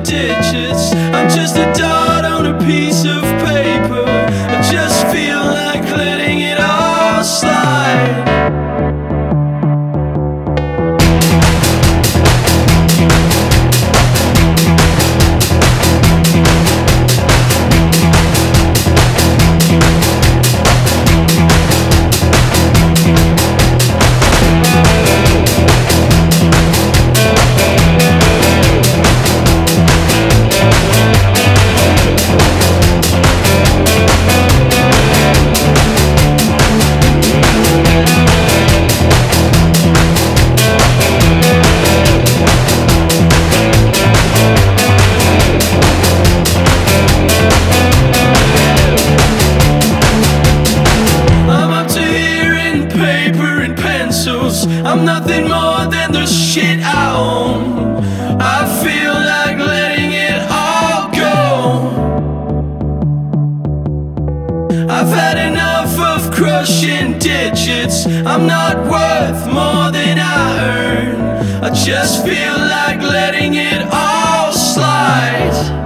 digits. I'm just a dot on a piece of paper. I just feel like letting it all slide. I'm nothing more than the shit I own. I feel like letting it all go. I've had enough of crushing digits. I'm not worth more than I earn. I just feel like letting it all slide.